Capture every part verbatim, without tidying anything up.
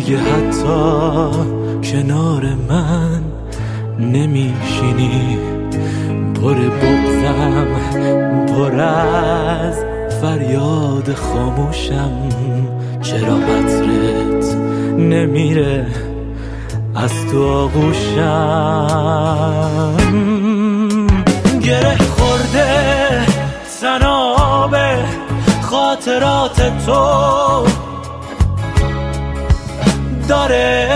دیگه حتی کنار من نمیشینی. پر بغضم، پر از فریاد خاموشم. چرا عطرت نمیره از تو آغوشم؟ گره خورده تناب خاطرات تو داره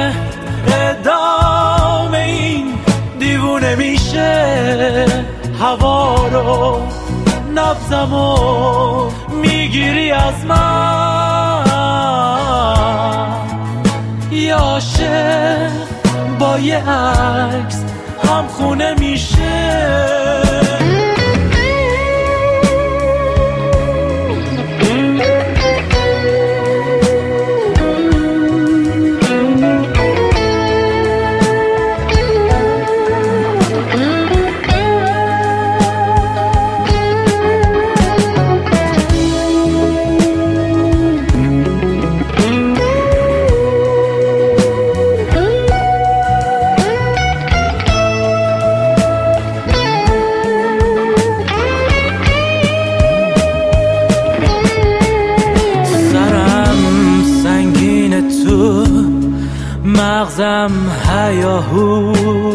ادامه، این دیوونه میشه. هوا رو نبضمو میگیری از من، یه عاشق با یه عکس هم خونه میشه. مغزم هیاهو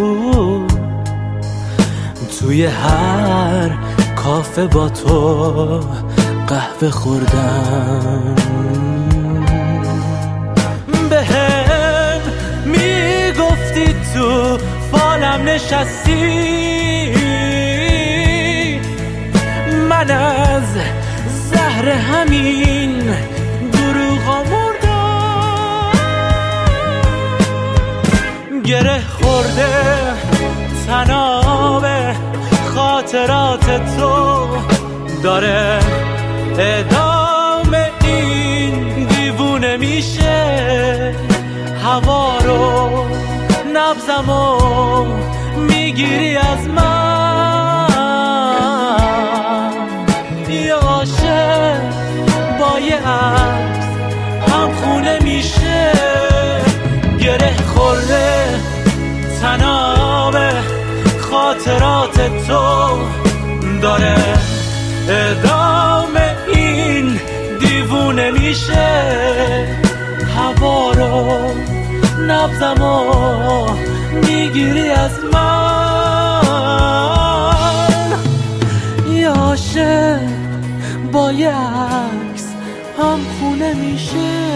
توی هر کافه با تو قهوه خوردم. بهم میگفتی تو فالم نشستی، من از زهر همین دروغا مردم. گره خورده تناب خاطرات تو داره ادامه، این دیوونه میشه. هوا رو نبضمو میگیری از من، یه عاشق با یه عکس هم خونه میشه. گره خورده تناب خاطرات تو داره ادامه، این دیوونه میشه. هوا رو نبضمو میگیری از من، یه عاشق با یه عکس هم خونه میشه.